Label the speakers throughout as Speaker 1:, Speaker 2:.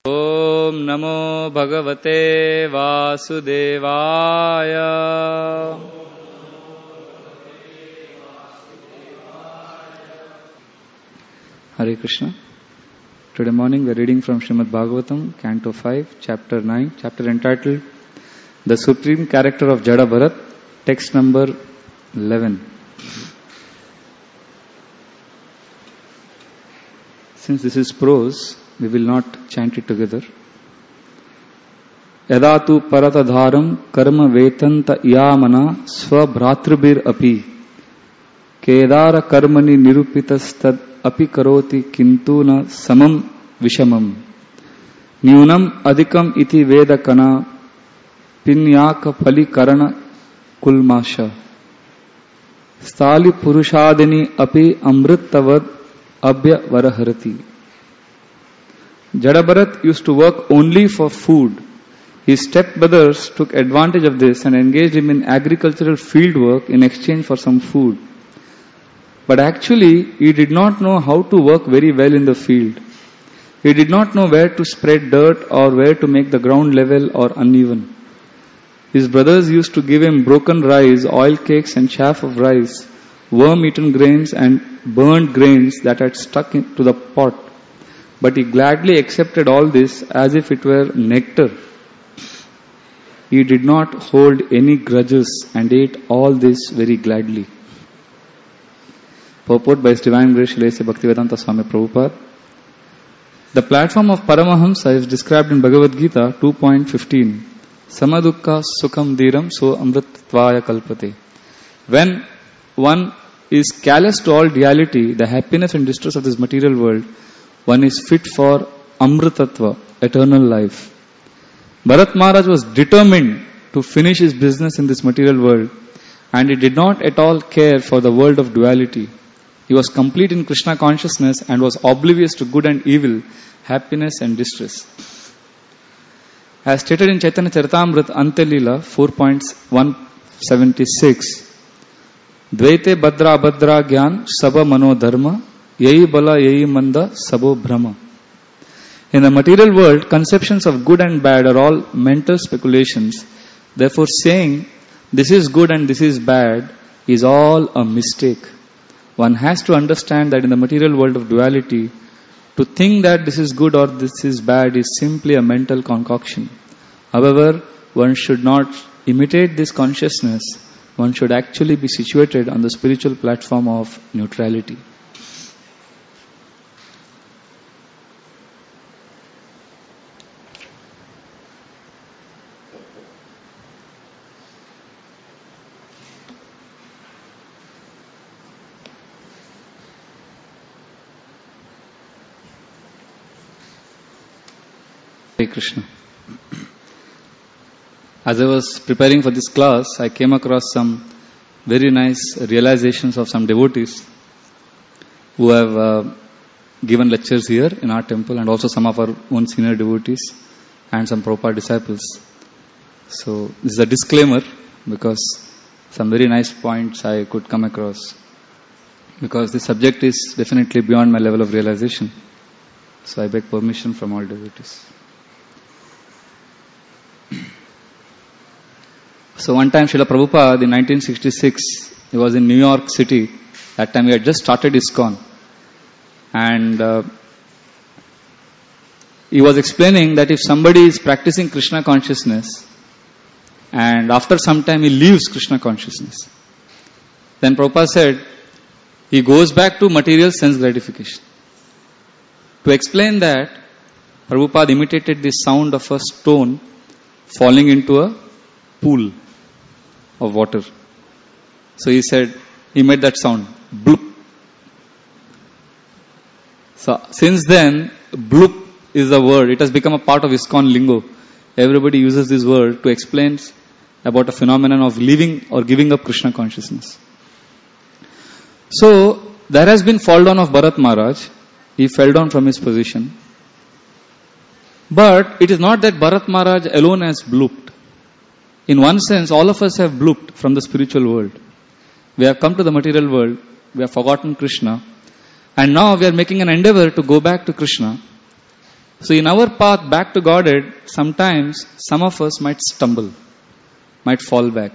Speaker 1: Om Namo Bhagavate Vasudevaya. Hare Krishna. Today morning we are reading from Srimad Bhagavatam, Canto 5, Chapter 9, chapter entitled The Supreme Character of Jada Bharat, text number 11. Since this is prose, we will not chant it together. Yadatu paratadharam karma vetanta yamana svabhratribhir api kedara karmani nirupitastad api karoti kintu na samam vishamam nyunam adhikam iti vedakana pinyaka phali karana kulmasha stali purushadini api amrittavad abhya varaharati. Jada Bharat used to work only for food. His stepbrothers took advantage of this and engaged him in agricultural field work in exchange for some food. But actually, he did not know how to work very well in the field. He did not know where to spread dirt or where to make the ground level or uneven. His brothers used to give him broken rice, oil cakes and chaff of rice, worm-eaten grains and burned grains that had stuck to the pot. But he gladly accepted all this as if it were nectar. He did not hold any grudges and ate all this very gladly. Purport by His Divine Grace Srila Bhaktivedanta Swami Prabhupada. The platform of Paramahamsa is described in Bhagavad Gita 2.15. Samadukka sukham dhiram so amritvaya kalpate. When one is callous to all duality, the happiness and distress of this material world, one is fit for amritatva, eternal life. Bharat Maharaj was determined to finish his business in this material world, and he did not at all care for the world of duality. He was complete in Krishna consciousness and was oblivious to good and evil, happiness and distress. As stated in Chaitanya Charitamrita Ante Leela 4.176, Dvaite Badra Badra Gyan Saba Mano Dharma Yahi Bala Yahi Manda Sabo Brahma. In the material world, conceptions of good and bad are all mental speculations. Therefore, saying this is good and this is bad is all a mistake. One has to understand that in the material world of duality, to think that this is good or this is bad is simply a mental concoction. However, one should not imitate this consciousness. One should actually be situated on the spiritual platform of neutrality. Hare Krishna. As I was preparing for this class, I came across some very nice realizations of some devotees who have given lectures here in our temple, and also some of our own senior devotees and some Prabhupada disciples. So this is a disclaimer because some very nice points I could come across, because this subject is definitely beyond my level of realization. So I beg permission from all devotees. So one time Srila Prabhupada in 1966, he was in New York City. That time he had just started ISKCON. And he was explaining that if somebody is practicing Krishna consciousness and after some time he leaves Krishna consciousness, then Prabhupada said he goes back to material sense gratification. To explain that, Prabhupada imitated the sound of a stone falling into a pool of water. So he said, he made that sound, bloop. So since then, bloop is the word. It has become a part of ISKCON lingo. Everybody uses this word to explain about a phenomenon of leaving or giving up Krishna consciousness. So there has been fall down of Bharat Maharaj. He fell down from his position. But it is not that Bharat Maharaj alone has blooped. In one sense, all of us have blooped from the spiritual world. We have come to the material world. We have forgotten Krishna. And now we are making an endeavor to go back to Krishna. So in our path back to Godhead, sometimes some of us might stumble, might fall back.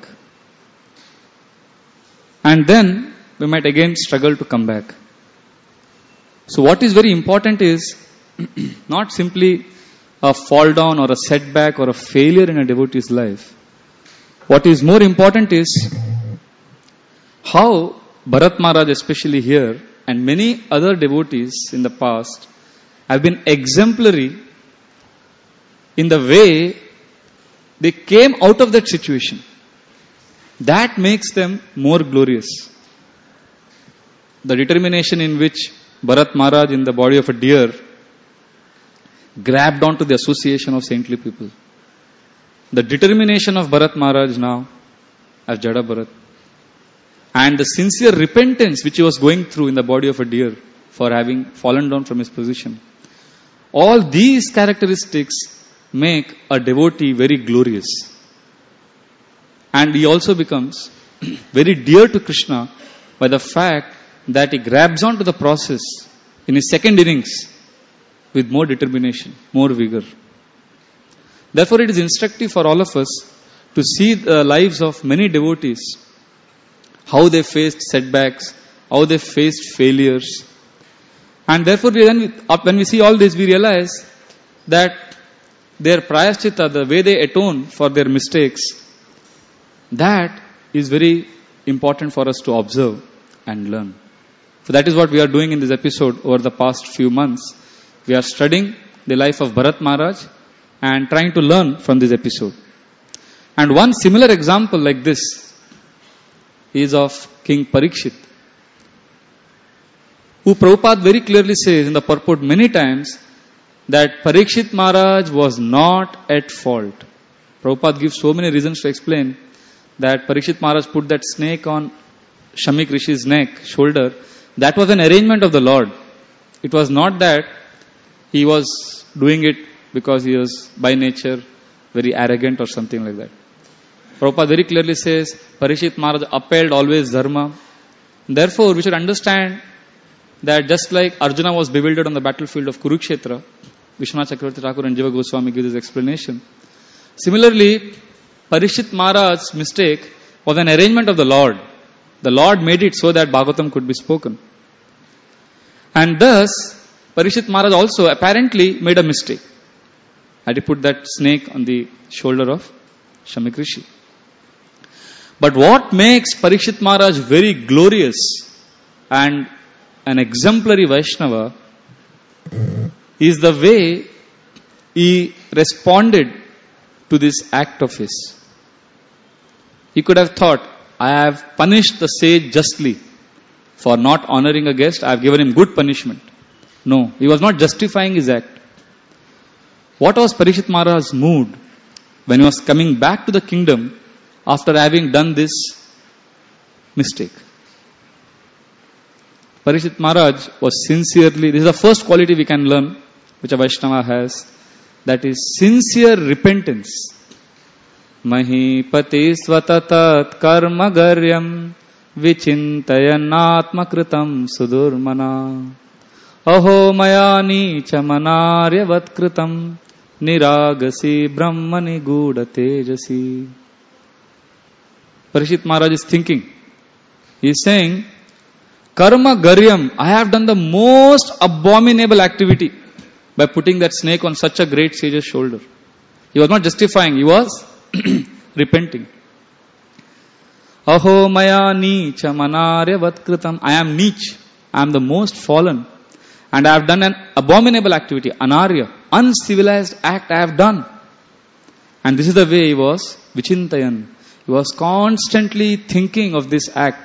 Speaker 1: And then we might again struggle to come back. So what is very important is not simply a fall down or a setback or a failure in a devotee's life. What is more important is how Bharat Maharaj, especially here, and many other devotees in the past have been exemplary in the way they came out of that situation. That makes them more glorious. The determination in which Bharat Maharaj in the body of a deer grabbed onto the association of saintly people. The determination of Bharat Maharaj now as Jada Bharat. And the sincere repentance which he was going through in the body of a deer for having fallen down from his position. All these characteristics make a devotee very glorious. And he also becomes very dear to Krishna by the fact that he grabs onto the process in his second innings with more determination, more vigor. Therefore, it is instructive for all of us to see the lives of many devotees, how they faced setbacks, how they faced failures. And therefore, when we see all this, we realize that their prayaschitta, the way they atone for their mistakes, that is very important for us to observe and learn. So that is what we are doing in this episode over the past few months. We are studying the life of Bharat Maharaj and trying to learn from this episode. And one similar example like this is of King Parikshit, who Prabhupada very clearly says in the purport many times that Parikshit Maharaj was not at fault. Prabhupada gives so many reasons to explain that Parikshit Maharaj put that snake on Shamik Rishi's neck, shoulder. That was an arrangement of the Lord. It was not that he was doing it because he was by nature very arrogant or something like that. Prabhupada very clearly says Parikshit Maharaj upheld always dharma. Therefore, we should understand that just like Arjuna was bewildered on the battlefield of Kurukshetra, Vishwanath Chakravarti Thakur and Jiva Goswami give this explanation. Similarly, Parikshit Maharaj's mistake was an arrangement of the Lord. The Lord made it so that Bhagavatam could be spoken. And thus, Parikshit Maharaj also apparently made a mistake. And he put that snake on the shoulder of Shamik Rishi. But what makes Parikshit Maharaj very glorious and an exemplary Vaishnava is the way he responded to this act of his. He could have thought, I have punished the sage justly for not honoring a guest. I have given him good punishment. No, he was not justifying his act. What was Parikshit Maharaj's mood when he was coming back to the kingdom after having done this mistake? Parikshit Maharaj was sincerely, this is the first quality we can learn which a Vaishnava has, that is sincere repentance. Mahipati svatatat karma garyam vichintayanatma kritam sudurmana aho mayani chamanaryavat kritam niragasi brahmani guda tejasi. Parikshit Maharaj is thinking, he is saying, karma garyam, I have done the most abominable activity by putting that snake on such a great sage's shoulder. He was not justifying, he was repenting. Aho maya nicha manarya vatkritam. I am niche. I am the most fallen. And I have done an abominable activity. Anarya. Uncivilized act I have done. And this is the way he was vichintayan. He was constantly thinking of this act.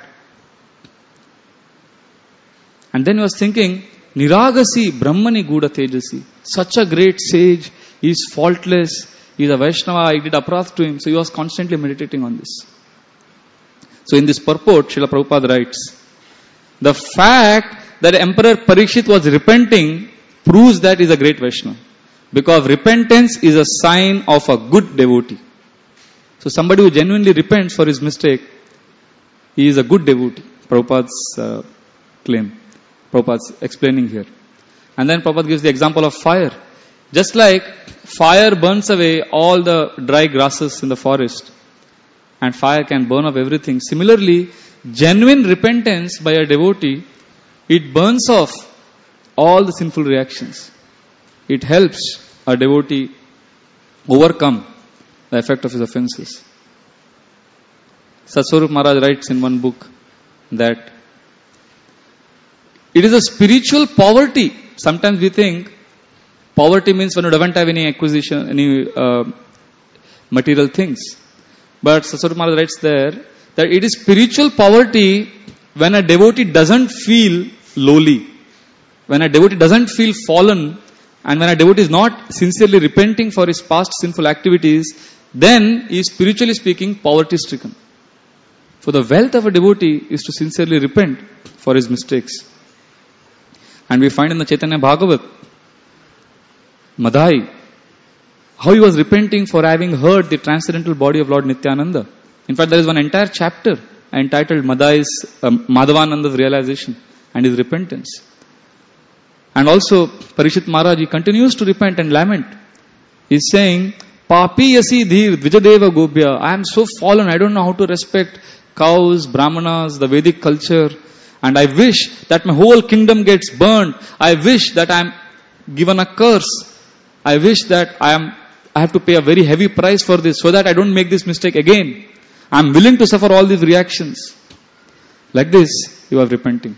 Speaker 1: And then he was thinking, Niragasi Brahmani Guda Tejasi. Such a great sage. He is faultless. He is a Vaishnava. I did aparath to him. So he was constantly meditating on this. So in this purport, Srila Prabhupada writes, the fact that Emperor Parikshit was repenting proves that he is a great Vaishnava. Because repentance is a sign of a good devotee. So somebody who genuinely repents for his mistake, he is a good devotee. Prabhupada's claim. Prabhupada's explaining here. And then Prabhupada gives the example of fire. Just like fire burns away all the dry grasses in the forest, and fire can burn up everything. Similarly, genuine repentance by a devotee, it burns off all the sinful reactions. It helps a devotee overcome the effect of his offenses. Satswarup Maharaj writes in one book that it is a spiritual poverty. Sometimes we think poverty means when you don't have any acquisition, any material things. But Satswarup Maharaj writes there that it is spiritual poverty when a devotee doesn't feel lowly, when a devotee doesn't feel fallen, and when a devotee is not sincerely repenting for his past sinful activities, then he is, spiritually speaking, poverty stricken. For the wealth of a devotee is to sincerely repent for his mistakes. And we find in the Chaitanya Bhagavat, Madhai, how he was repenting for having heard the transcendental body of Lord Nityananda. In fact, there is one entire chapter entitled Madhai's Madhavananda's realization and his repentance. And also, Parishit Maharaj, he continues to repent and lament. He is saying, Papi yasi dhir dvijadeva gobhya. I am so fallen, I don't know how to respect cows, brahmanas, the Vedic culture. And I wish that my whole kingdom gets burned. I wish that I am given a curse. I wish that I have to pay a very heavy price for this so that I don't make this mistake again. I am willing to suffer all these reactions. Like this, you are repenting.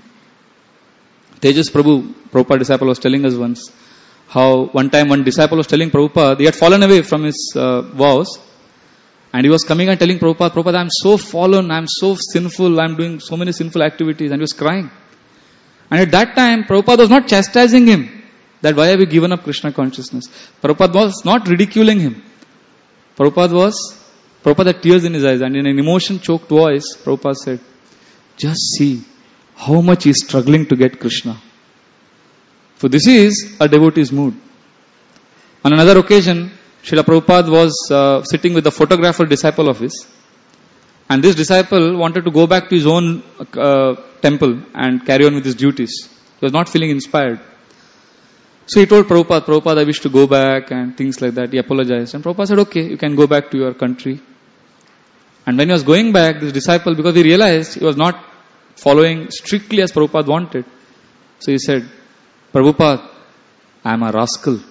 Speaker 1: Tejas Prabhu, Prabhupada disciple, was telling us once how one time one disciple was telling Prabhupada, he had fallen away from his vows, and he was coming and telling Prabhupada, Prabhupada, I am so fallen, I am so sinful, I am doing so many sinful activities, and he was crying. And at that time, Prabhupada was not chastising him, that why have you given up Krishna consciousness. Prabhupada was not ridiculing him. Prabhupada had tears in his eyes, and in an emotion-choked voice, Prabhupada said, just see how much he is struggling to get Krishna. For this is a devotee's mood. On another occasion, Srila Prabhupada was sitting with a photographer disciple of his, and this disciple wanted to go back to his own temple and carry on with his duties. He was not feeling inspired. So he told Prabhupada, I wish to go back and things like that. He apologized. And Prabhupada said, okay, you can go back to your country. And when he was going back, this disciple, because he realized he was not following strictly as Prabhupada wanted, so he said, Prabhupada, I am a rascal.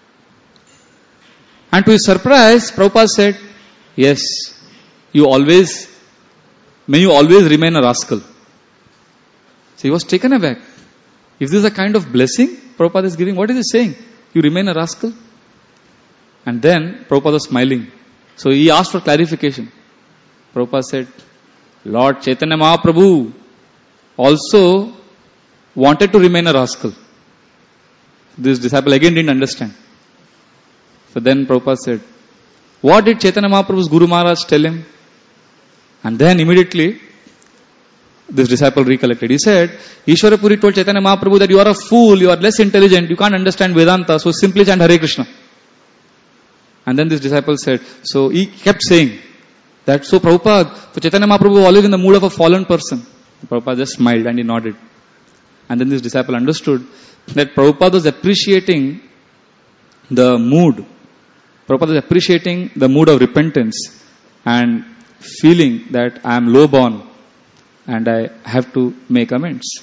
Speaker 1: And to his surprise, Prabhupada said, yes, may you always remain a rascal. So he was taken aback. If this is a kind of blessing Prabhupada is giving, what is he saying? You remain a rascal? And then Prabhupada was smiling. So he asked for clarification. Prabhupada said, Lord Chaitanya Mahaprabhu also wanted to remain a rascal. This disciple again didn't understand. So then Prabhupada said, what did Chaitanya Mahaprabhu's Guru Maharaj tell him? And then immediately this disciple recollected. He said, Ishwara Puri told Chaitanya Mahaprabhu that you are a fool, you are less intelligent, you can't understand Vedanta, so simply chant Hare Krishna. And then this disciple said, so he kept saying that, so Prabhupada, so Chaitanya Mahaprabhu was always in the mood of a fallen person. Prabhupada just smiled and he nodded. And then this disciple understood that Prabhupada was appreciating the mood. Prabhupada was appreciating the mood of repentance and feeling that I am low born and I have to make amends.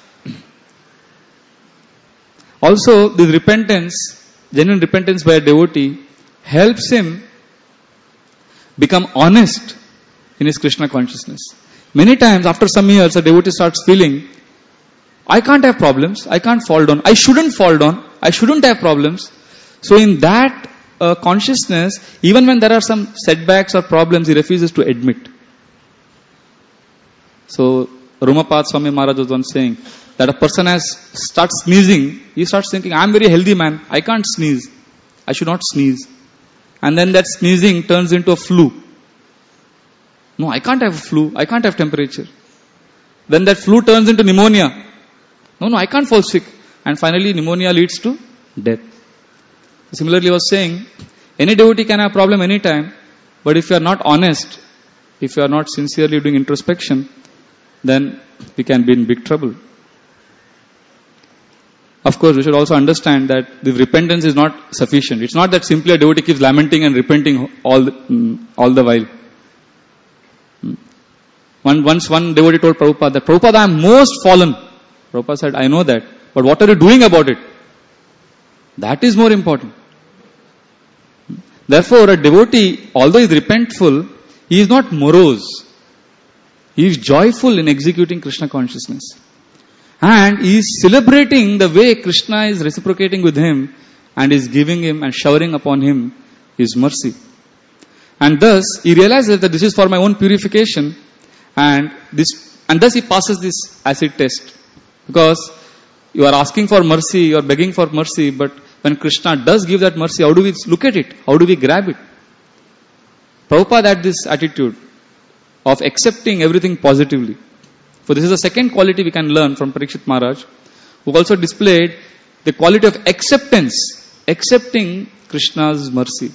Speaker 1: Also, this repentance, genuine repentance by a devotee, helps him become honest in his Krishna consciousness. Many times after some years, a devotee starts feeling, I can't have problems, I can't fall down, I shouldn't fall down, I shouldn't have problems. So in that consciousness, even when there are some setbacks or problems, he refuses to admit. So Rumapad Swami Maharaj was once saying that a person starts sneezing, he starts thinking, I am very healthy man, I can't sneeze, I should not sneeze. And then that sneezing turns into a flu. No, I can't have flu, I can't have temperature. Then that flu turns into pneumonia. No, I can't fall sick. And finally pneumonia leads to death. Similarly, I was saying, any devotee can have a problem anytime, but if you are not honest, if you are not sincerely doing introspection, then we can be in big trouble. of course, we should also understand that the repentance is not sufficient. It's not that simply a devotee keeps lamenting and repenting all the while. Once one devotee told Prabhupada that, Prabhupada, I am most fallen. Prabhupada said, I know that. But what are you doing about it? That is more important. Therefore, a devotee, although he is repentful, he is not morose. He is joyful in executing Krishna consciousness. And he is celebrating the way Krishna is reciprocating with him and is giving him and showering upon him his mercy. And thus, he realizes that this is for my own purification, and thus he passes this acid test. Because you are asking for mercy, you are begging for mercy, but when Krishna does give that mercy, how do we look at it? How do we grab it? Prabhupada had this attitude of accepting everything positively. For this is the second quality we can learn from Parikshit Maharaj, who also displayed the quality of acceptance, accepting Krishna's mercy.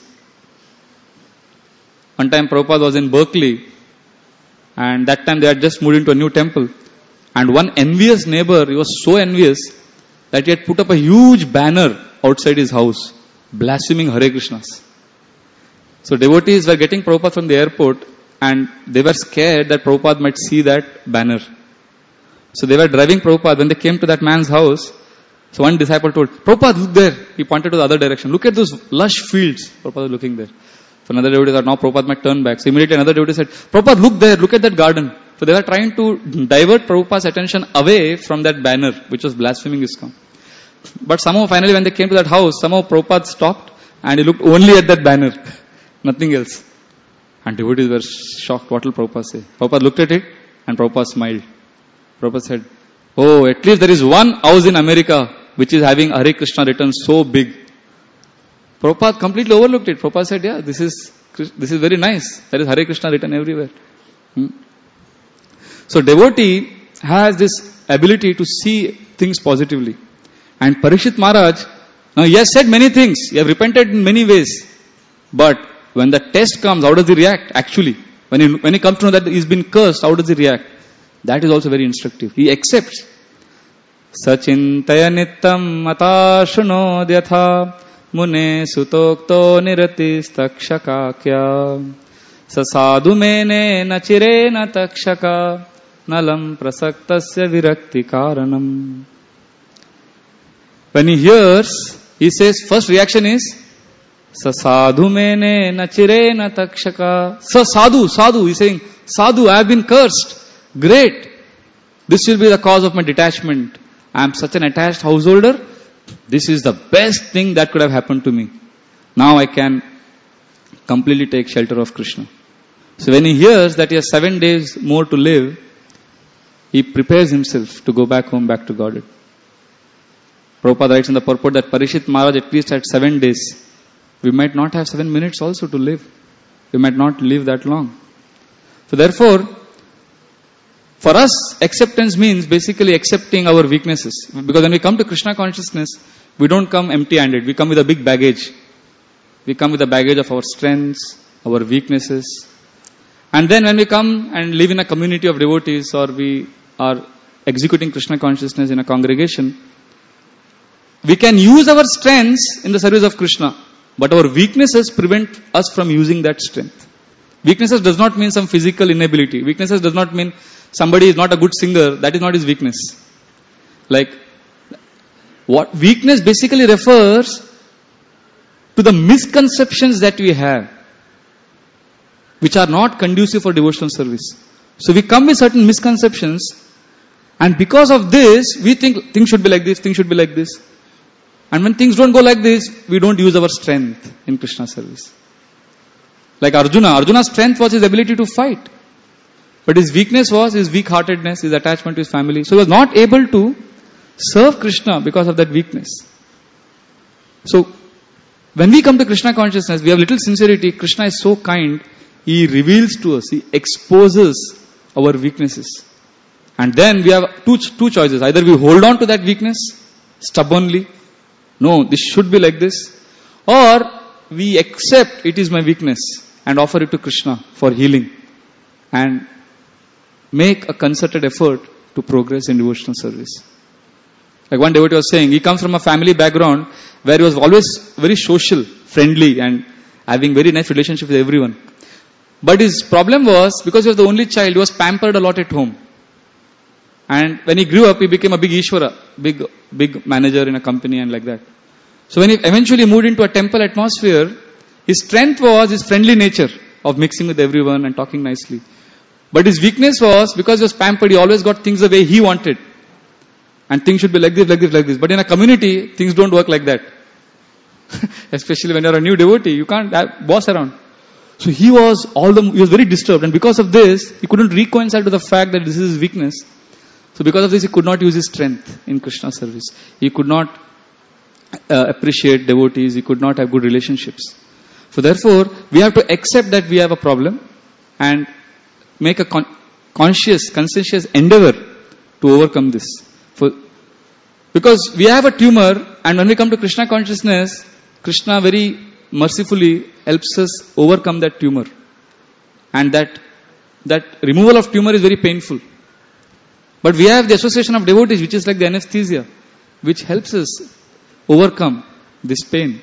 Speaker 1: One time Prabhupada was in Berkeley, and that time they had just moved into a new temple. And one envious neighbor, he was so envious that he had put up a huge banner outside his house, blaspheming Hare Krishnas. So devotees were getting Prabhupada from the airport, and they were scared that Prabhupada might see that banner. So they were driving Prabhupada. When they came to that man's house, so one disciple told, Prabhupada, look there. He pointed to the other direction. Look at those lush fields. Prabhupada was looking there. So another devotee thought, now Prabhupada might turn back. So immediately another devotee said, Prabhupada, look there. Look at that garden. So they were trying to divert Prabhupada's attention away from that banner, which was blaspheming ISKCON. But somehow finally when they came to that house, somehow Prabhupada stopped and he looked only at that banner. Nothing else. And devotees were shocked. What will Prabhupada say? Prabhupada looked at it and Prabhupada smiled. Prabhupada said, oh, at least there is one house in America which is having Hare Krishna written so big. Prabhupada completely overlooked it. Prabhupada said, yeah, this is very nice. There is Hare Krishna written everywhere. So devotee has this ability to see things positively. And Parikshit Maharaj, now he has said many things. He has repented in many ways. But when the test comes, how does he react actually? When he comes to know that he's been cursed, how does he react? That is also very instructive. He accepts. Sachintaya nittam matashunodyatha mune sutokto niratis takshakakya sasadhu mene nachirena takshaka nalam prasaktasya virakti karanam. When he hears, he says, first reaction is, Sasadhu mene nachirena takshaka. Sadhu, he's saying, Sadhu, I have been cursed. Great. This will be the cause of my detachment. I am such an attached householder. This is the best thing that could have happened to me. Now I can completely take shelter of Krishna. So when he hears that he has 7 days more to live, he prepares himself to go back home, back to Godhead. Prabhupada writes in the purport that Parikshit Maharaj at least had 7 days. We might not have 7 minutes also to live. We might not live that long. So therefore, for us, acceptance means basically accepting our weaknesses. Because when we come to Krishna consciousness, we don't come empty-handed. We come with a big baggage. We come with a baggage of our strengths, our weaknesses. And then when we come and live in a community of devotees, or we are executing Krishna consciousness in a congregation, we can use our strengths in the service of Krishna, but our weaknesses prevent us from using that strength. Weaknesses does not mean some physical inability. Weaknesses does not mean somebody is not a good singer. That is not his weakness. Like, what weakness basically refers to the misconceptions that we have, which are not conducive for devotional service. So we come with certain misconceptions, and because of this, we think things should be like this, things should be like this. And when things don't go like this, we don't use our strength in Krishna service. Like Arjuna. Arjuna's strength was his ability to fight. But his weakness was his weak-heartedness, his attachment to his family. So he was not able to serve Krishna because of that weakness. So, when we come to Krishna consciousness, we have little sincerity. Krishna is so kind. He reveals to us, he exposes our weaknesses. And then we have two choices. Either we hold on to that weakness stubbornly. No, this should be like this. Or we accept it is my weakness and offer it to Krishna for healing. And make a concerted effort to progress in devotional service. Like one devotee was saying, he comes from a family background where he was always very social, friendly, and having very nice relationship with everyone. But his problem was, because he was the only child, he was pampered a lot at home. And when he grew up, he became a big Ishvara, big manager in a company and like that. So when he eventually moved into a temple atmosphere, his strength was his friendly nature of mixing with everyone and talking nicely. But his weakness was, because he was pampered, he always got things the way he wanted. And things should be like this, like this, like this. But in a community, things don't work like that. Especially when you're a new devotee, you can't have boss around. So he was very disturbed, and because of this, he couldn't reconcile to the fact that this is his weakness. So because of this, he could not use his strength in Krishna service. He could not appreciate devotees. He could not have good relationships. So therefore, we have to accept that we have a problem and make a conscientious endeavor to overcome this. Because we have a tumor, and when we come to Krishna consciousness, Krishna very mercifully helps us overcome that tumor. And that removal of tumor is very painful. But we have the association of devotees, which is like the anesthesia, which helps us overcome this pain.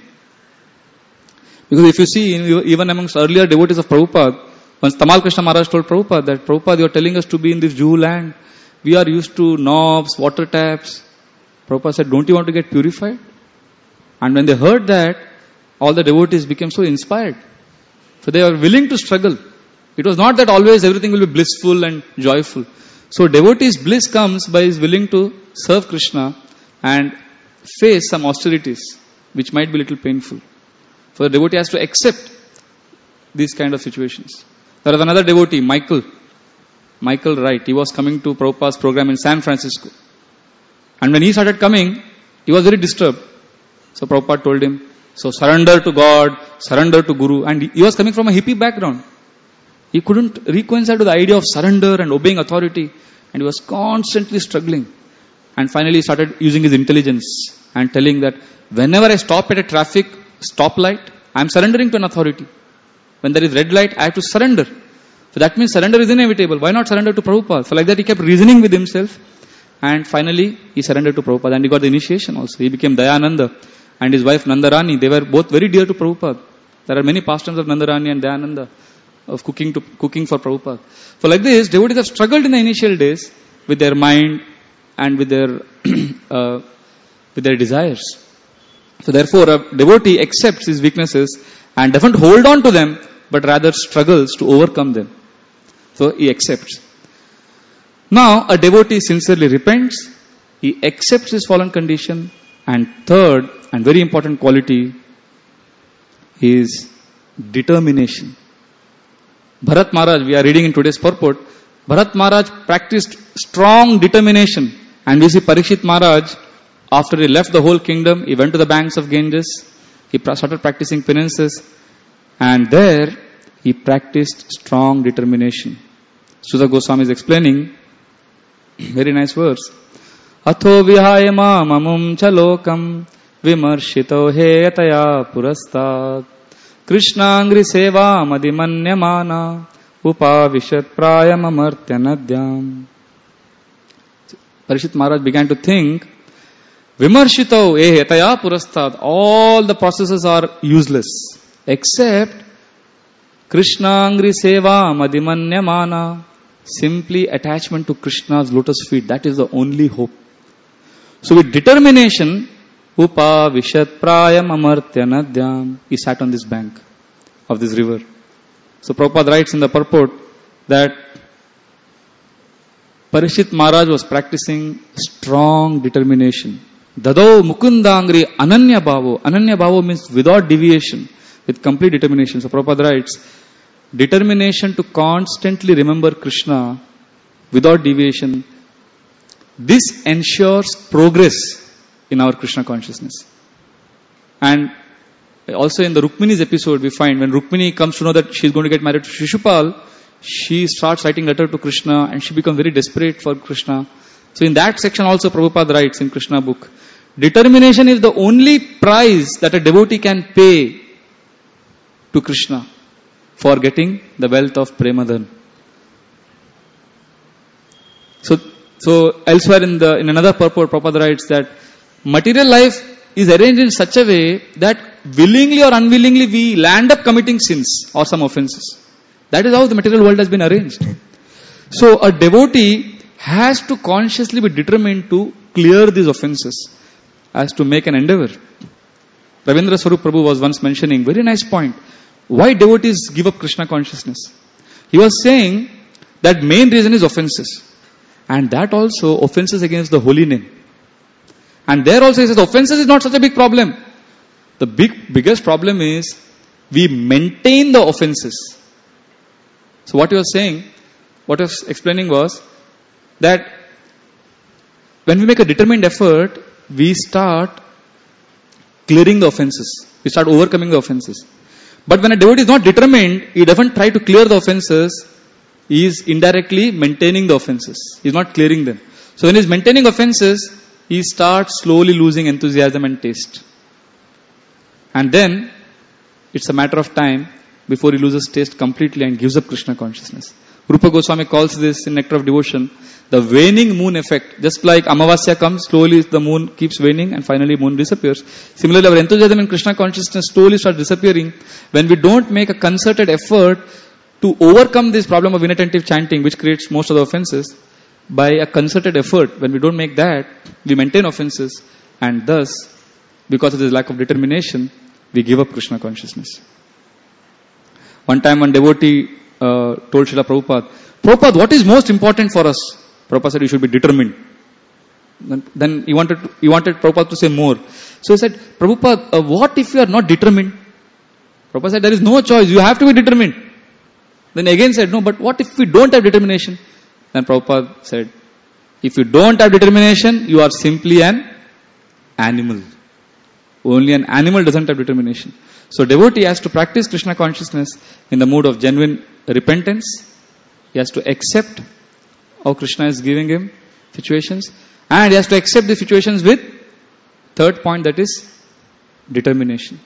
Speaker 1: Because if you see, even amongst earlier devotees of Prabhupada, once Tamal Krishna Maharaj told Prabhupada that, Prabhupada, you are telling us to be in this Juhu land. We are used to knobs, water taps. Prabhupada said, don't you want to get purified? And when they heard that, all the devotees became so inspired. So they were willing to struggle. It was not that always everything will be blissful and joyful. So devotee's bliss comes by his willing to serve Krishna and face some austerities, which might be a little painful. So the devotee has to accept these kind of situations. There was another devotee, Michael Wright. He was coming to Prabhupada's program in San Francisco. And when he started coming, he was very disturbed. So Prabhupada told him, so surrender to God, surrender to Guru. And he was coming from a hippie background. He couldn't reconcile to the idea of surrender and obeying authority. And he was constantly struggling. And finally he started using his intelligence and telling that whenever I stop at a traffic stoplight, I am surrendering to an authority. When there is red light, I have to surrender. So that means surrender is inevitable. Why not surrender to Prabhupada? So like that he kept reasoning with himself. And finally he surrendered to Prabhupada and he got the initiation also. He became Dayananda. And his wife Nandarani, they were both very dear to Prabhupada. There are many pastimes of Nandarani and Dayananda of cooking for Prabhupada. So like this, devotees have struggled in the initial days with their mind and with their desires. So therefore, a devotee accepts his weaknesses and doesn't hold on to them, but rather struggles to overcome them. So he accepts. Now, a devotee sincerely repents, he accepts his fallen condition, and third and very important quality is determination. Bharat Maharaj, we are reading in today's purport, Bharat Maharaj practiced strong determination. And we see Parikshit Maharaj, after he left the whole kingdom, he went to the banks of Ganges, he started practicing penances, and there he practiced strong determination. Sudha Goswami is explaining, very nice verse. Atho vihaya mamam chalokam vimarshito hetaya purastad krishnangri seva madimanyamana upavishat prayam amartyanadyam. Parikshit Maharaj began to think, vimarshito hetaya purastad, all the processes are useless except krishnangri seva madimanyamana, simply attachment to Krishna's lotus feet. That is the only hope. So with determination, upa vishat prayam amartyanadyam, he sat on this bank of this river. So Prabhupada writes in the purport that Parikshit Maharaj was practicing strong determination. Dadau mukundangri ananya bhavo. Ananya bhavo means without deviation, with complete determination. So Prabhupada writes, determination to constantly remember Krishna without deviation, this ensures progress in our Krishna consciousness. And also in the Rukmini's episode, we find when Rukmini comes to know that she is going to get married to Shishupal, she starts writing letter to Krishna and she becomes very desperate for Krishna. So in that section also Prabhupada writes in Krishna book, determination is the only price that a devotee can pay to Krishna for getting the wealth of Premadhan. So So elsewhere in another purport, Prabhupada writes that material life is arranged in such a way that willingly or unwillingly we land up committing sins or some offenses. That is how the material world has been arranged. So a devotee has to consciously be determined to clear these offenses, as to make an endeavor. Ravindra Swarup Prabhu was once mentioning, very nice point, why devotees give up Krishna consciousness. He was saying that main reason is offenses. And that also offenses against the holy name. And there also he says offenses is not such a big problem. The biggest problem is we maintain the offenses. So what he was saying, what he was explaining was that when we make a determined effort, we start clearing the offenses. We start overcoming the offenses. But when a devotee is not determined, he doesn't try to clear the offenses, he is indirectly maintaining the offenses. He is not clearing them. So when he is maintaining offenses, he starts slowly losing enthusiasm and taste. And then, it's a matter of time before he loses taste completely and gives up Krishna consciousness. Rupa Goswami calls this in Nectar of Devotion the waning moon effect. Just like Amavasya comes, slowly the moon keeps waning and finally moon disappears. Similarly, our enthusiasm in Krishna consciousness slowly starts disappearing when we don't make a concerted effort to overcome this problem of inattentive chanting, which creates most of the offenses. By a concerted effort, when we don't make that, we maintain offenses, and thus, because of this lack of determination, we give up Krishna consciousness. One time one devotee told Srila Prabhupada, what is most important for us? Prabhupada said, you should be determined. Then he wanted Prabhupada to say more. So he said, Prabhupada, what if you are not determined? Prabhupada said, there is no choice, you have to be determined. Then again said, no, but what if we don't have determination? Then Prabhupada said, if you don't have determination, you are simply an animal. Only an animal doesn't have determination. So devotee has to practice Krishna consciousness in the mood of genuine repentance. He has to accept how Krishna is giving him situations. And he has to accept the situations with third point, that is determination.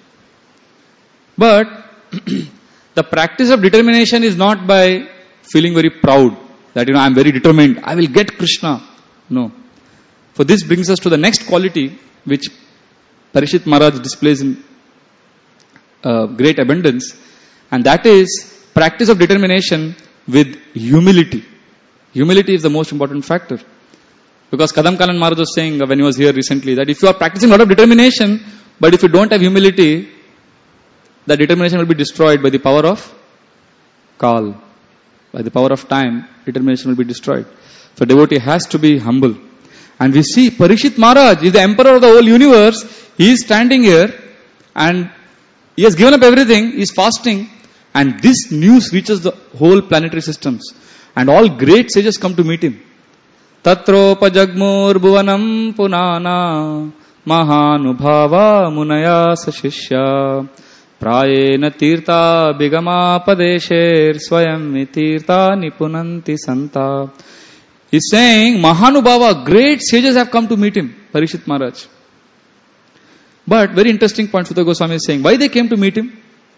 Speaker 1: But the practice of determination is not by feeling very proud that, I am very determined, I will get Krishna. No. For this brings us to the next quality which Parishit Maharaj displays in great abundance, and that is practice of determination with humility. Humility is the most important factor. Because Kadam Kalan Maharaj was saying when he was here recently that if you are practicing a lot of determination, but if you don't have humility, the determination will be destroyed by the power of Kal. By the power of time, determination will be destroyed. So devotee has to be humble. And we see Parishit Maharaj is the emperor of the whole universe. He is standing here and he has given up everything. He is fasting. And this news reaches the whole planetary systems. And all great sages come to meet him. Tatropa jagmur bhuvanam punana mahanubhava munaya sashishya prayena tirtha bigama padesher swayam tirtha nipunanti santa. He is saying, Mahanubhava, great sages have come to meet him, Parishit Maharaj. But very interesting point Sutta Goswami is saying, why they came to meet him?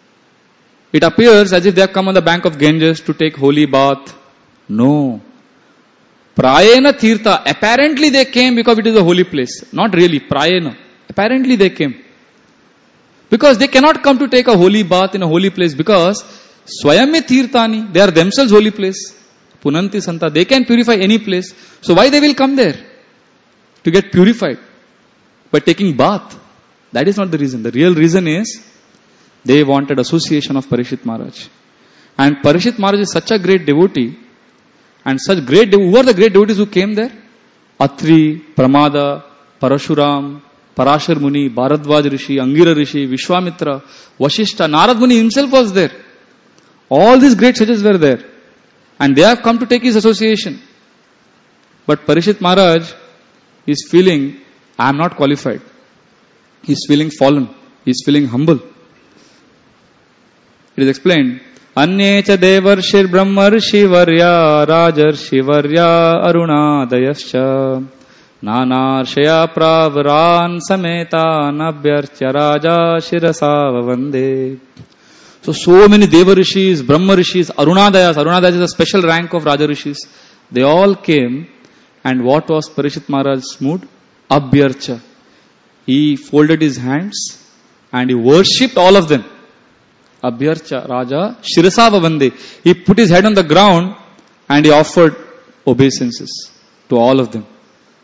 Speaker 1: It appears as if they have come on the bank of Ganges to take holy bath. No. Prayena Tirtha. Apparently they came because it is a holy place. Not really, Prayena. Apparently they came. Because they cannot come to take a holy bath in a holy place because Swayame Tirthani, they are themselves holy place. Punanti Santa, they can purify any place. So why they will come there? To get purified. By taking bath. That is not the reason. The real reason is they wanted association of Parishit Maharaj. And Parishit Maharaj is such a great devotee. And such great who are the great devotees who came there? Atri, Pramada, Parashuram, Parashar Muni, Bharadwaj Rishi, Angira Rishi, Vishwamitra, Vashishta, Narad Muni himself was there. All these great sages were there. And they have come to take his association. But Parishit Maharaj is feeling, I am not qualified. He is feeling fallen. He is feeling humble. It is explained, Anyecha devarshir brahmarshi varya rajarshi varya arunadayascha nanarshaya pravran sameta nabhyarcha raja shirasa vande. So many Deva Rishis, Brahma Rishis, Arunadayas. Arunadayas is a special rank of Raja Rishis. They all came And what was Parikshit Maharaj's mood? Abhyarcha. He folded his hands and he worshipped all of them. Abhyarcha Raja Shirasa Vavande. He put his head on the ground and he offered obeisances to all of them.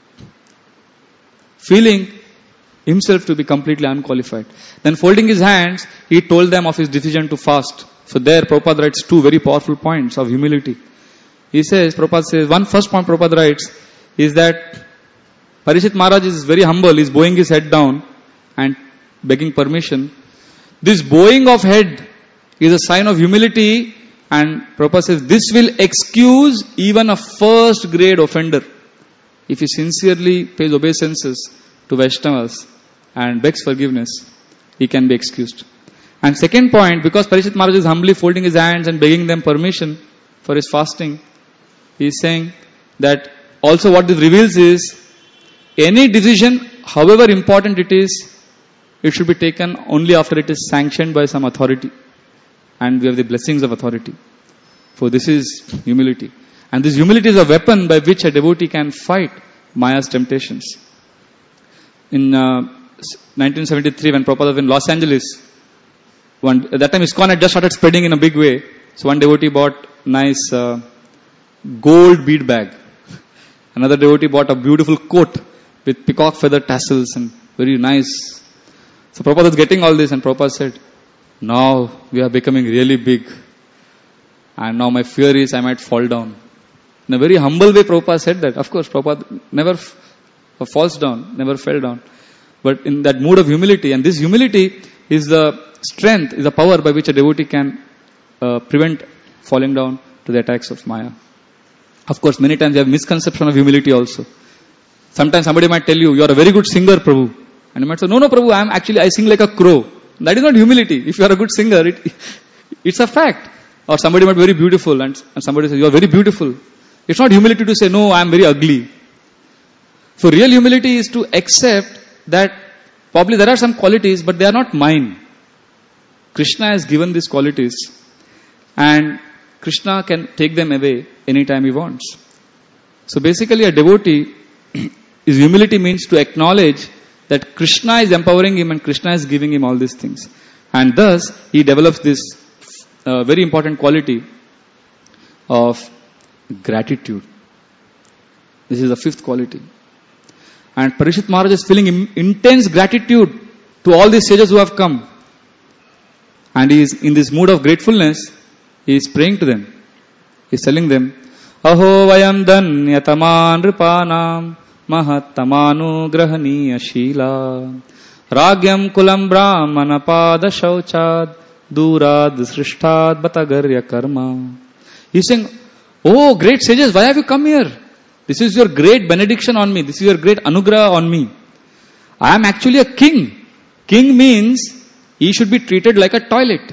Speaker 1: Feeling himself to be completely unqualified. Then folding his hands, he told them of his decision to fast. So there Prabhupada writes two very powerful points of humility. He says, Prabhupada says, one first point Prabhupada writes is that Parikshit Maharaj is very humble. He's bowing his head down and begging permission. This bowing of head is a sign of humility, and Prabhupada says this will excuse even a first grade offender. If he sincerely pays obeisances to Vaishnavas and begs forgiveness, he can be excused. And second point, because Parikshit Maharaj is humbly folding his hands and begging them permission for his fasting, he is saying that also what this reveals is, any decision, however important it is, it should be taken only after it is sanctioned by some authority. And we have the blessings of authority. For this is humility. And this humility is a weapon by which a devotee can fight Maya's temptations. In 1973, when Prabhupada was in Los Angeles, at that time ISKCON had just started spreading in a big way. So one devotee bought nice gold bead bag. Another devotee bought a beautiful coat with peacock feather tassels and very nice. So Prabhupada was getting all this, and Prabhupada said, now we are becoming really big. And now my fear is I might fall down. In a very humble way Prabhupada said that. Of course, Prabhupada never falls down, never fell down. But in that mood of humility, and this humility is the strength, is the power by which a devotee can prevent falling down to the attacks of Maya. Of course, many times you have misconception of humility also. Sometimes somebody might tell you, you are a very good singer, Prabhu. And you might say, no, Prabhu, I sing like a crow. That is not humility. If you are a good singer, it's a fact. Or somebody might be very beautiful and somebody says, you are very beautiful. It's not humility to say, no, I am very ugly. So real humility is to accept that probably there are some qualities, but they are not mine. Krishna has given these qualities and Krishna can take them away anytime he wants. So basically a devotee, his humility means to acknowledge that Krishna is empowering him and Krishna is giving him all these things. And thus, he develops this very important quality of gratitude. This is the fifth quality. And Parikshit Maharaj is feeling intense gratitude to all these sages who have come. And he is in this mood of gratefulness, he is praying to them. He is telling them, Aho vayam dhanyataman ripanam mahattamanu grahaniya shila ragyam kulam brahmana pada shauchad durad srishtad batagarya karma. He is saying, oh great sages, why have you come here? This is your great benediction on me. This is your great anugraha on me. I am actually a king. King means he should be treated like a toilet.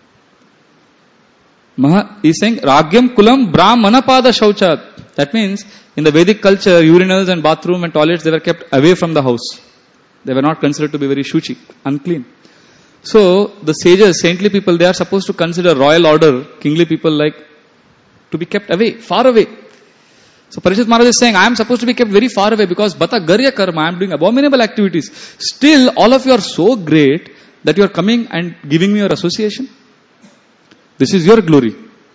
Speaker 1: He is saying, Ragyam kulam brahmana pada shauchad. That means, in the Vedic culture, urinals and bathroom and toilets, they were kept away from the house. They were not considered to be very shuchi, unclean. So, the sages, saintly people, they are supposed to consider royal order, kingly people like, to be kept away, far away. So, Parikshit Maharaj is saying, I am supposed to be kept very far away because bata garya karma, I am doing abominable activities. Still, all of you are so great that you are coming and giving me your association. This is your glory.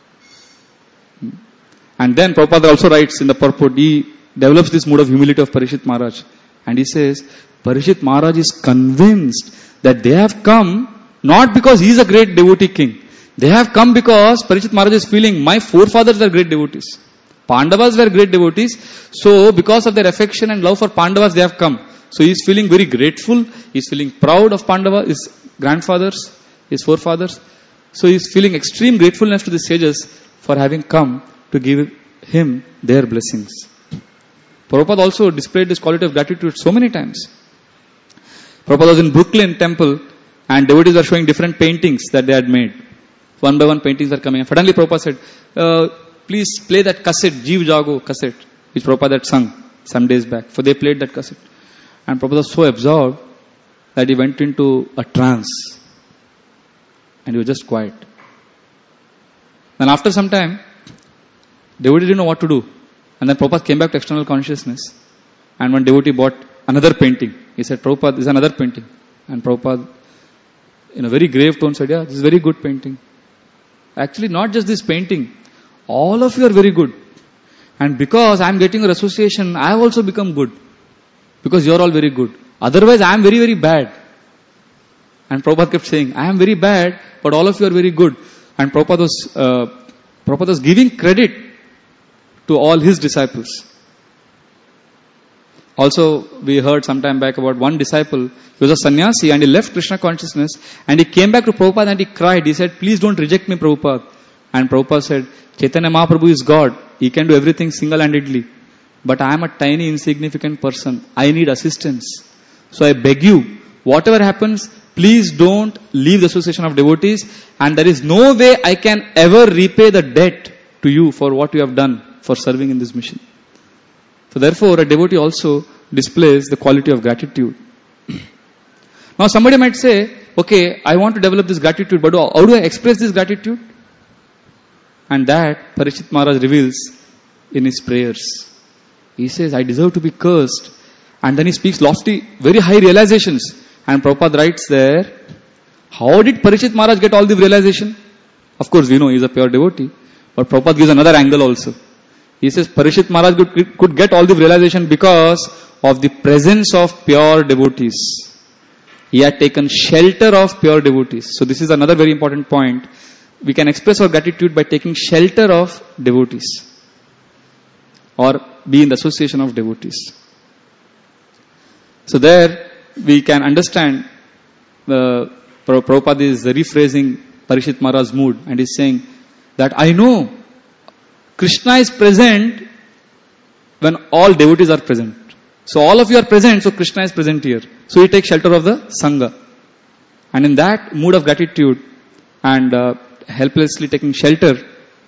Speaker 1: And then Prabhupada also writes in the purport, he develops this mood of humility of Parikshit Maharaj. And he says, Parikshit Maharaj is convinced that they have come not because he is a great devotee king. They have come because Parikshit Maharaj is feeling, my forefathers were great devotees. Pandavas were great devotees. So because of their affection and love for Pandavas, they have come. So he is feeling very grateful. He is feeling proud of Pandava, his grandfathers, his forefathers. So he is feeling extreme gratefulness to the sages for having come to give him their blessings. Prabhupada also displayed this quality of gratitude so many times. Prabhupada was in Brooklyn temple and devotees were showing different paintings that they had made. One by one paintings are coming. And suddenly Prabhupada said, please play that cassette, Jeev Jago cassette, which Prabhupada had sung some days back. So they played that cassette. And Prabhupada was so absorbed that he went into a trance. And he was just quiet. Then after some time, devotee didn't know what to do. And then Prabhupada came back to external consciousness. And one devotee bought another painting. He said, Prabhupada, this is another painting. And Prabhupada, in a very grave tone, said, yeah, this is very good painting. Actually, not just this painting. All of you are very good. And because I am getting your association, I have also become good. Because you are all very good. Otherwise, I am very, very bad. And Prabhupada kept saying, I am very bad, but all of you are very good. And Prabhupada was giving credit to all his disciples. Also, we heard some time back about one disciple. He was a sannyasi and he left Krishna consciousness and he came back to Prabhupada and he cried. He said, please don't reject me, Prabhupada. And Prabhupada said, Chaitanya Mahaprabhu is God. He can do everything single-handedly. But I am a tiny, insignificant person. I need assistance. So I beg you, whatever happens, please don't leave the association of devotees. And there is no way I can ever repay the debt to you for what you have done for serving in this mission. So therefore, a devotee also displays the quality of gratitude. Now somebody might say, okay, I want to develop this gratitude, but how do I express this gratitude? And that Parikshit Maharaj reveals in his prayers. He says, I deserve to be cursed. And then he speaks lofty, very high realizations. And Prabhupada writes there, how did Parikshit Maharaj get all the realization? Of course, we know he is a pure devotee. But Prabhupada gives another angle also. He says, Parikshit Maharaj could get all the realization because of the presence of pure devotees. He had taken shelter of pure devotees. So this is another very important point. We can express our gratitude by taking shelter of devotees. Or be in the association of devotees. So there we can understand Prabhupada is rephrasing Parikshit Maharaj's mood and is saying that I know Krishna is present when all devotees are present. So all of you are present, so Krishna is present here. So he takes shelter of the Sangha. And in that mood of gratitude and helplessly taking shelter,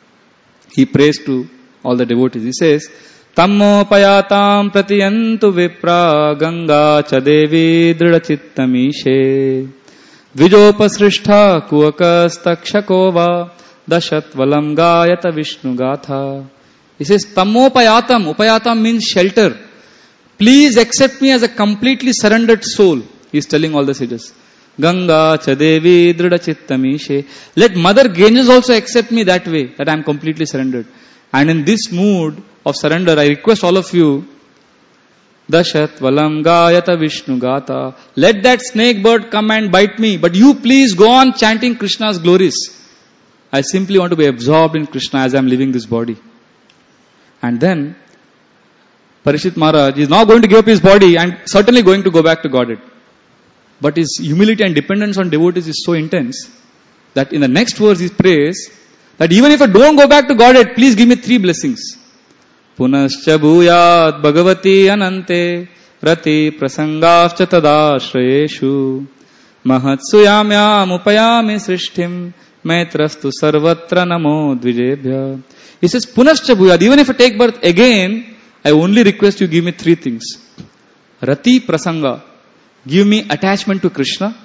Speaker 1: he prays to all the devotees. He says, Tammo payatam pratiyantu vipra ganga cha devi dridachitamishe dvijopasrishtha kuakas takshakova dashatvalam gayata vishnu gatha. He says, Tammo payatam. Upayatam means shelter. Please accept me as a completely surrendered soul. He is telling all the sages. Ganga cha devi dridachitamishe. Let Mother Ganges also accept me that way, that I am completely surrendered. And in this mood of surrender, I request all of you, Dashat Valam Gayata Vishnu Gata. Let that snake bird come and bite me, but you please go on chanting Krishna's glories. I simply want to be absorbed in Krishna as I am leaving this body. And then, Parikshit Maharaj is now going to give up his body and certainly going to go back to Godhead. But his humility and dependence on devotees is so intense that in the next verse he prays that even if I don't go back to Godhead, please give me 3 blessings. Punascha bhuyat bhagavati anante rati prasangavcha tadashrayeshu mahatsuyamyam upayami srishthim maitrastu sarvatra namo dvijebhya. He says, Punascha bhuyat, even if I take birth again, I only request you give me 3 things. Rati prasanga, give me attachment to Krishna.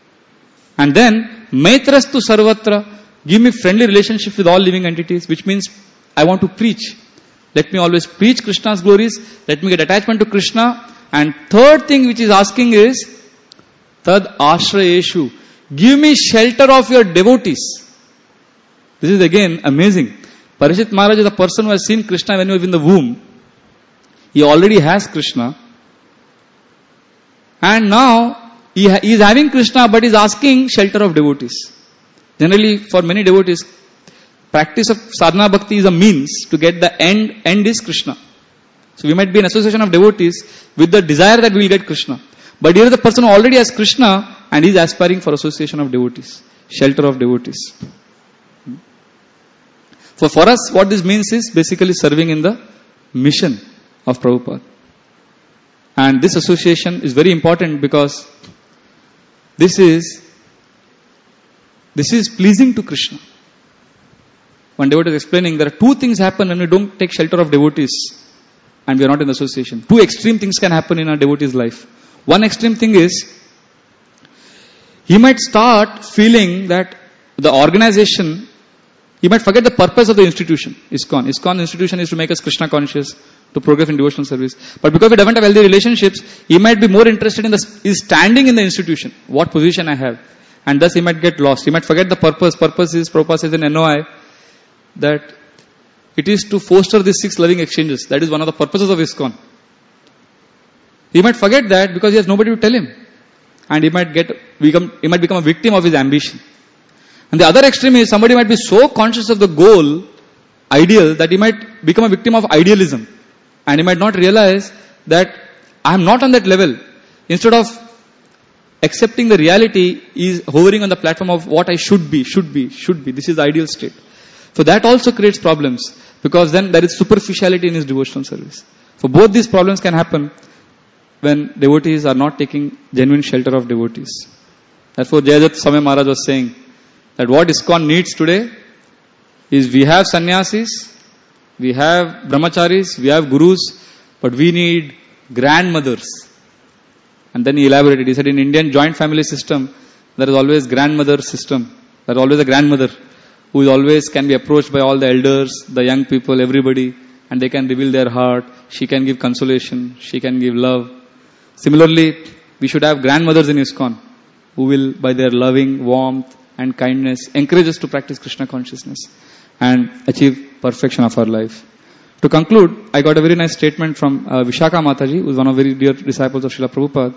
Speaker 1: And then, maitrastu sarvatra, give me friendly relationship with all living entities, which means I want to preach. Let me always preach Krishna's glories. Let me get attachment to Krishna. And third thing which is asking is, Tad ashrayeshu. Give me shelter of your devotees. This is again amazing. Parikshit Maharaj is a person who has seen Krishna when he was in the womb. He already has Krishna. And now, he is having Krishna but is asking shelter of devotees. Generally, for many devotees, practice of sadhana bhakti is a means to get the end. End is Krishna. So we might be in association of devotees with the desire that we will get Krishna. But here is the person who already has Krishna and he is aspiring for association of devotees, shelter of devotees. So for us, what this means is basically serving in the mission of Prabhupada. And this association is very important because this is pleasing to Krishna. One devotee is explaining there are 2 things happen when we don't take shelter of devotees and we are not in association. 2 extreme things can happen in a devotee's life. One extreme thing is, he might start feeling that the organization, He might forget the purpose of the institution, ISKCON. ISKCON institution is to make us Krishna conscious, to progress in devotional service. But because we don't have healthy relationships, he might be more interested in is standing in the institution, what position I have. And thus he might get lost. He might forget the purpose. Purpose is, Prabhupada says in NOI, that it is to foster these 6 loving exchanges. That is one of the purposes of ISKCON. He might forget that because he has nobody to tell him. And he might become a victim of his ambition. And the other extreme is somebody might be so conscious of the goal, ideal, that he might become a victim of idealism. And he might not realize that I am not on that level. Instead of accepting the reality, he is hovering on the platform of what I should be. This is the ideal state. So that also creates problems, because then there is superficiality in his devotional service. So both these problems can happen when devotees are not taking genuine shelter of devotees. Therefore, Jayajat Swami Maharaj was saying that what ISKCON needs today is, we have sannyasis, we have brahmacharis, we have gurus, but we need grandmothers. And then he elaborated. He said in Indian joint family system, there is always grandmother system. There is always a grandmother who is always can be approached by all the elders, the young people, everybody, and they can reveal their heart. She can give consolation. She can give love. Similarly, we should have grandmothers in ISKCON who will, by their loving warmth and kindness, encourage us to practice Krishna consciousness and achieve perfection of our life. To conclude, I got a very nice statement from Vishaka Mataji, who is one of very dear disciples of Srila Prabhupada.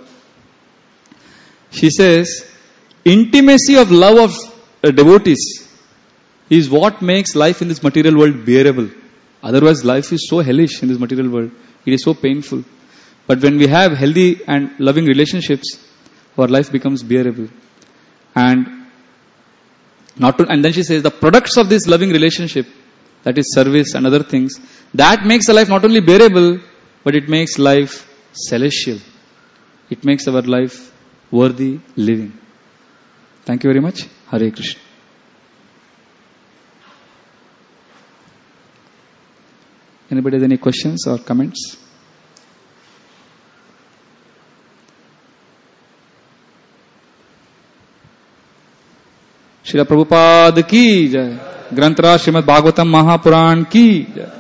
Speaker 1: She says, intimacy of love of devotees is what makes life in this material world bearable. Otherwise, life is so hellish in this material world. It is so painful. But when we have healthy and loving relationships, our life becomes bearable. And then she says, the products of this loving relationship, that is service and other things, that makes the life not only bearable, but it makes life celestial. It makes our life worthy living. Thank you very much. Hare Krishna. Anybody has any questions or comments? Srila Prabhupada की जय। ग्रंथराज श्रीमद् भागवतम महापुराण की जय।